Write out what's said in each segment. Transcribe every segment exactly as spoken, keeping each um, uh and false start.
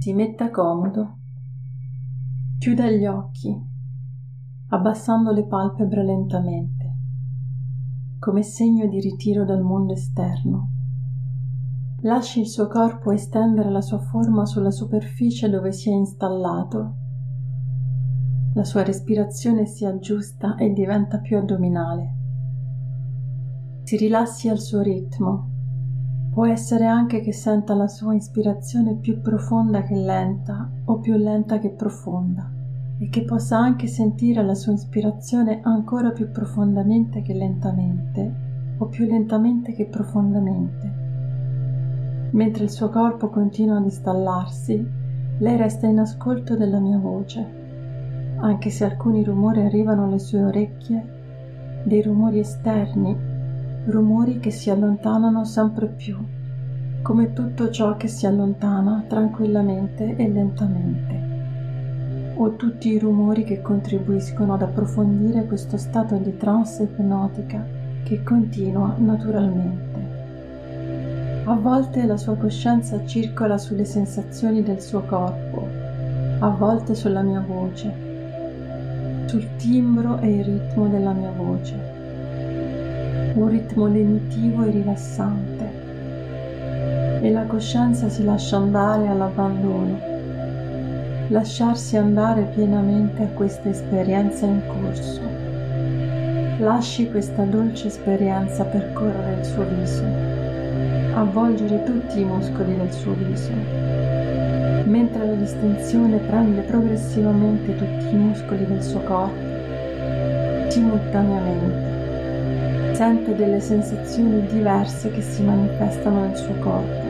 Si metta comodo, chiuda gli occhi, abbassando le palpebre lentamente, come segno di ritiro dal mondo esterno. Lasci il suo corpo estendere la sua forma sulla superficie dove si è installato. La sua respirazione si aggiusta e diventa più addominale. Si rilassi al suo ritmo. Può essere anche che senta la sua ispirazione più profonda che lenta o più lenta che profonda e che possa anche sentire la sua ispirazione ancora più profondamente che lentamente o più lentamente che profondamente. Mentre il suo corpo continua ad installarsi, lei resta in ascolto della mia voce, anche se alcuni rumori arrivano alle sue orecchie, dei rumori esterni, rumori che si allontanano sempre più, come tutto ciò che si allontana tranquillamente e lentamente, o tutti i rumori che contribuiscono ad approfondire questo stato di trance ipnotica che continua naturalmente. A volte la sua coscienza circola sulle sensazioni del suo corpo, a volte sulla mia voce, sul timbro e il ritmo della mia voce. Un ritmo lenitivo e rilassante, e la coscienza si lascia andare all'abbandono, lasciarsi andare pienamente a questa esperienza in corso. Lasci questa dolce esperienza percorrere il suo viso, avvolgere tutti i muscoli del suo viso, mentre la distensione prende progressivamente tutti i muscoli del suo corpo, simultaneamente. Sente delle sensazioni diverse che si manifestano nel suo corpo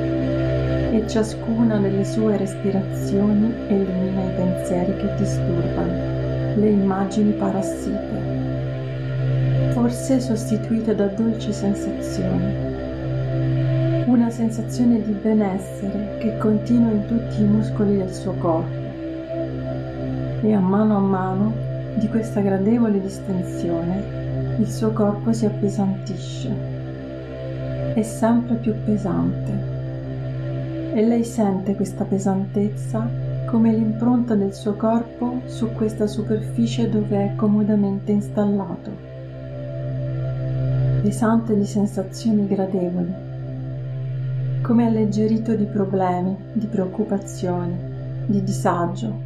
e ciascuna delle sue respirazioni elimina i pensieri che disturbano, le immagini parassite, forse sostituite da dolci sensazioni. Una sensazione di benessere che continua in tutti i muscoli del suo corpo e a mano a mano di questa gradevole distensione il suo corpo si appesantisce, è sempre più pesante e lei sente questa pesantezza come l'impronta del suo corpo su questa superficie dove è comodamente installato, pesante di sensazioni gradevoli, come alleggerito di problemi, di preoccupazioni, di disagio.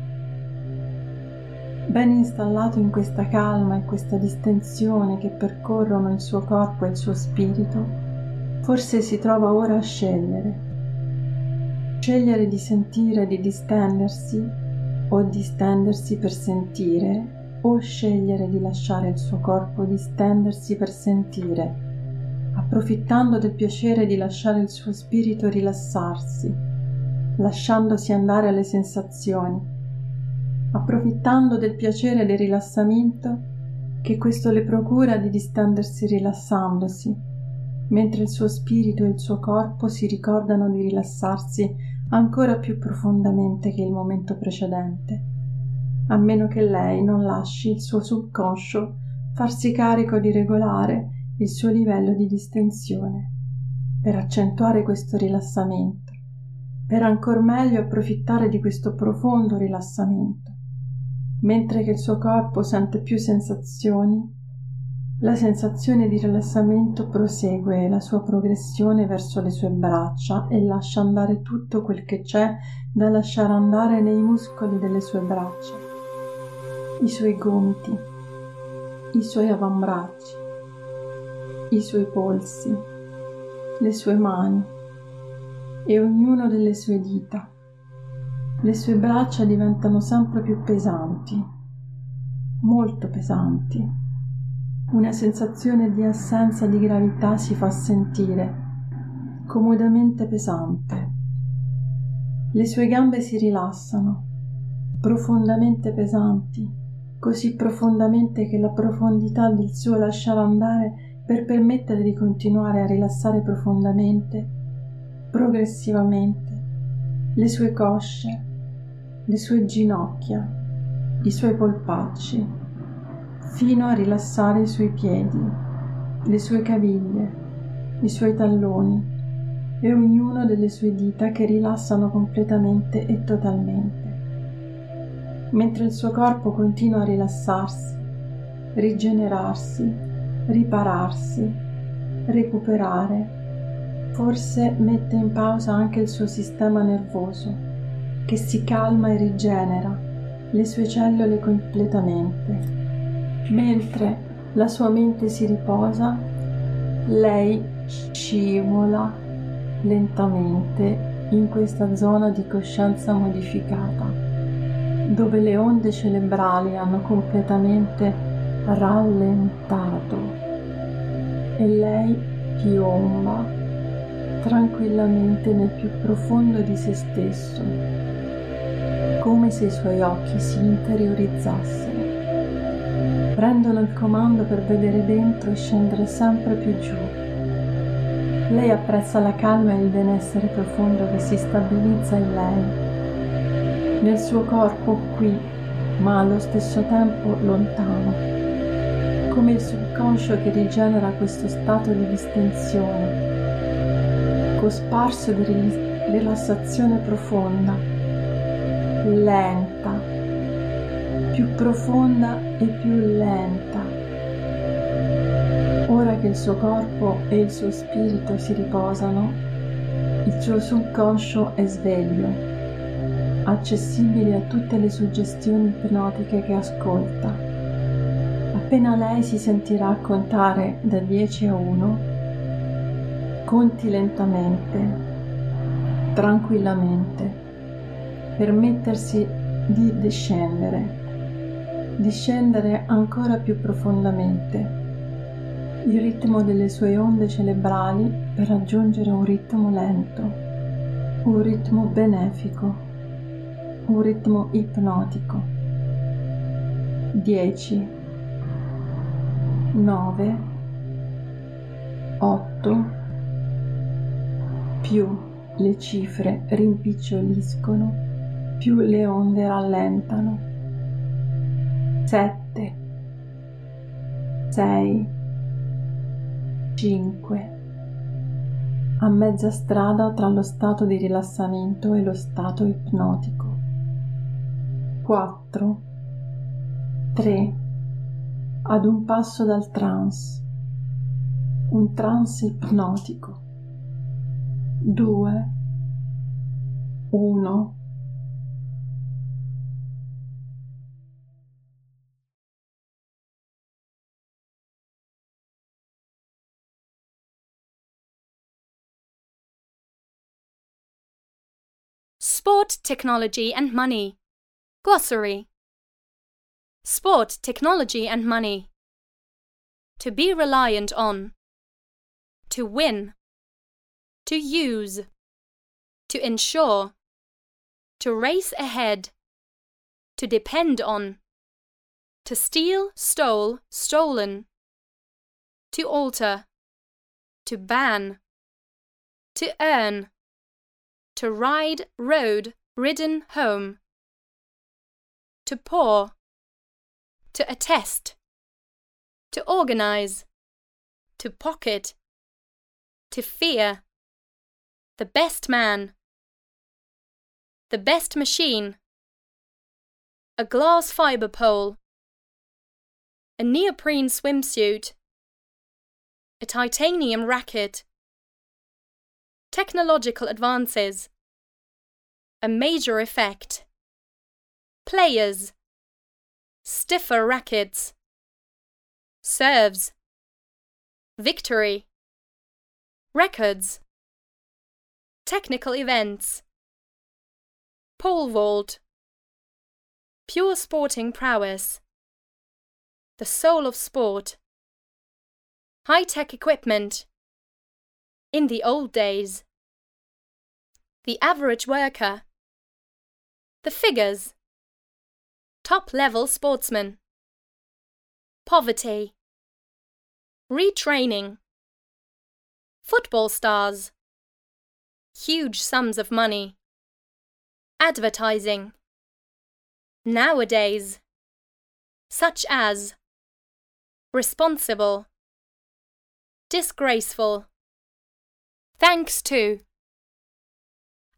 Ben installato in questa calma e questa distensione che percorrono il suo corpo e il suo spirito, forse si trova ora a scegliere. Scegliere di sentire di distendersi o distendersi per sentire, o scegliere di lasciare il suo corpo distendersi per sentire, approfittando del piacere di lasciare il suo spirito rilassarsi, lasciandosi andare alle sensazioni, approfittando del piacere del rilassamento che questo le procura di distendersi rilassandosi, mentre il suo spirito e il suo corpo si ricordano di rilassarsi ancora più profondamente che il momento precedente, a meno che lei non lasci il suo subconscio farsi carico di regolare il suo livello di distensione, per accentuare questo rilassamento, per ancor meglio approfittare di questo profondo rilassamento. Mentre che il suo corpo sente più sensazioni, la sensazione di rilassamento prosegue la sua progressione verso le sue braccia e lascia andare tutto quel che c'è da lasciare andare nei muscoli delle sue braccia, i suoi gomiti, i suoi avambracci, i suoi polsi, le sue mani e ognuno delle sue dita. Le sue braccia diventano sempre più pesanti, molto pesanti. Una sensazione di assenza di gravità si fa sentire, comodamente pesante. Le sue gambe si rilassano, profondamente pesanti, così profondamente che la profondità del suo lasciare andare per permettere di continuare a rilassare profondamente, progressivamente, le sue cosce, le sue ginocchia, i suoi polpacci, fino a rilassare i suoi piedi, le sue caviglie, i suoi talloni, e ognuno delle sue dita che rilassano completamente e totalmente, mentre il suo corpo continua a rilassarsi, rigenerarsi, ripararsi, recuperare. Forse mette in pausa anche il suo sistema nervoso, che si calma e rigenera le sue cellule completamente. Mentre la sua mente si riposa, lei scivola lentamente in questa zona di coscienza modificata, dove le onde cerebrali hanno completamente rallentato e lei piomba tranquillamente nel più profondo di se stesso, come se i suoi occhi si interiorizzassero, prendono il comando per vedere dentro e scendere sempre più giù. Lei apprezza la calma e il benessere profondo che si stabilizza in lei, nel suo corpo qui, ma allo stesso tempo lontano, come il subconscio che rigenera questo stato di distensione, cosparso di rilassazione profonda, lenta, più profonda e più lenta. Ora che il suo corpo e il suo spirito si riposano, il suo subconscio è sveglio, accessibile a tutte le suggestioni ipnotiche che ascolta. Appena lei si sentirà contare da dieci a uno, conti lentamente, tranquillamente, per mettersi di discendere, discendere ancora più profondamente il ritmo delle sue onde cerebrali per raggiungere un ritmo lento, un ritmo benefico, un ritmo ipnotico. dieci, nove, otto, più le cifre rimpiccioliscono, più le onde rallentano. sette, sei, cinque. A mezza strada tra lo stato di rilassamento e lo stato ipnotico. quattro, tre. Ad un passo dal trance, un trance ipnotico. due, uno. Sport, technology and money. Glossary. Sport, technology and money. To be reliant on. To win. To use. To ensure. To race ahead. To depend on. To steal, stole, stolen. To alter. To ban. To earn. To ride, rode, ridden home. To pour. To attest. To organize. To pocket. To fear. The best man. The best machine. A glass fiber pole. A neoprene swimsuit. A titanium racket. Technological advances. A major effect. Players. Stiffer rackets. Serves. Victory. Records. Technical events. Pole vault. Pure sporting prowess. The soul of sport. High-tech equipment. In the old days. The average worker. The figures. Top-level sportsman. Poverty. Retraining. Football stars. Huge sums of money. Advertising. Nowadays. Such as. Responsible. Disgraceful. Thanks to.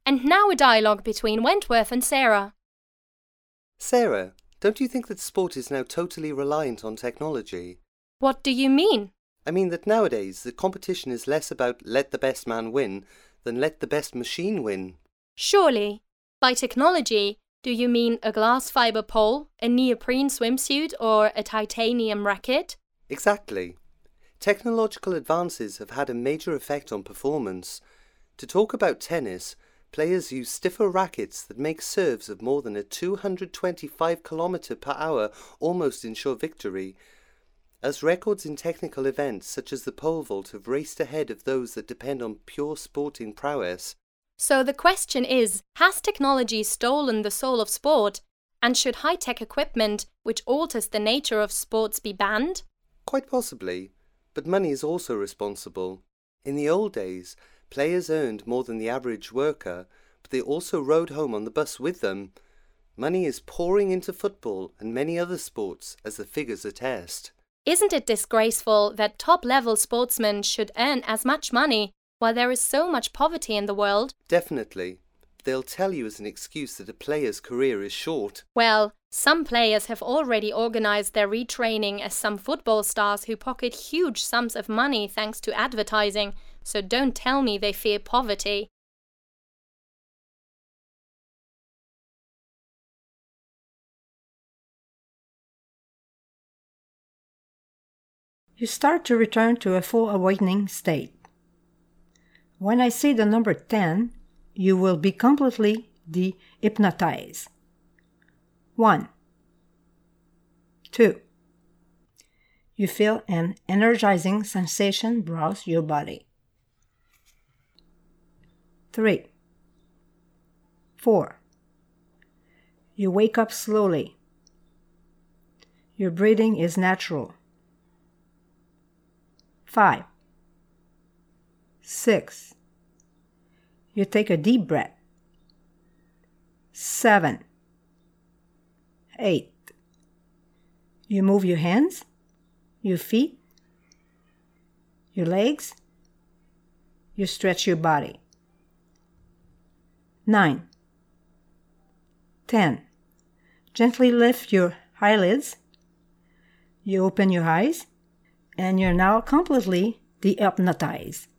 And now a dialogue between Wentworth and Sarah. Sarah, don't you think that sport is now totally reliant on technology? What do you mean? I mean that nowadays the competition is less about let the best man win than let the best machine win. Surely. By technology, do you mean a glass fibre pole, a neoprene swimsuit, or a titanium racket? Exactly. Technological advances have had a major effect on performance. To talk about tennis, players use stiffer rackets that make serves of more than a two hundred twenty-five kilometre per hour almost ensure victory. As records in technical events such as the pole vault have raced ahead of those that depend on pure sporting prowess. So the question is, has technology stolen the soul of sport? And should high-tech equipment, which alters the nature of sports, be banned? Quite possibly, but money is also responsible. In the old days, players earned more than the average worker, but they also rode home on the bus with them. Money is pouring into football and many other sports, as the figures attest. Isn't it disgraceful that top-level sportsmen should earn as much money while there is so much poverty in the world? Definitely. They'll tell you as an excuse that a player's career is short. Well, some players have already organized their retraining as some football stars who pocket huge sums of money thanks to advertising, so don't tell me they fear poverty. You start to return to a full awakening state. When I say the number ten, you will be completely de-hypnotized. One. Two. You feel an energizing sensation browse your body. Three. Four. You wake up slowly. Your breathing is natural. Five. Six. You take a deep breath. Seven. Eight. You move your hands, your feet, your legs. You stretch your body. Nine. Ten. Gently lift your eyelids. You open your eyes, and you're now completely de-hypnotized.